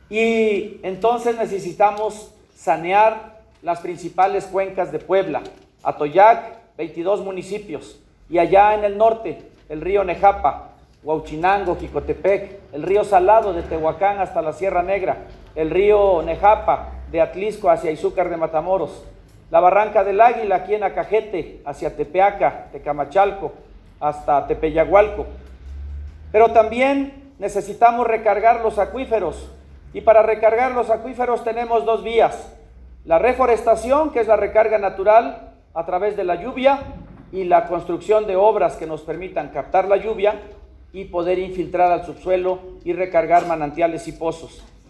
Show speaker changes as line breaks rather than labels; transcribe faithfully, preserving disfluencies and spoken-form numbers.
Y entonces necesitamos sanear las principales cuencas de Puebla, Atoyac, veintidós municipios, y allá en el norte, el río Nejapa, Huauchinango, Jicotepec, el río Salado de Tehuacán hasta la Sierra Negra, el río Nejapa de Atlisco hacia Izúcar de Matamoros, la Barranca del Águila aquí en Acajete, hacia Tepeaca, Tecamachalco, hasta Tepeyagualco. Pero también necesitamos recargar los acuíferos, y para recargar los acuíferos tenemos dos vías: la reforestación, que es la recarga natural a través de la lluvia, y la construcción de obras que nos permitan captar la lluvia y poder infiltrar al subsuelo y recargar manantiales y pozos.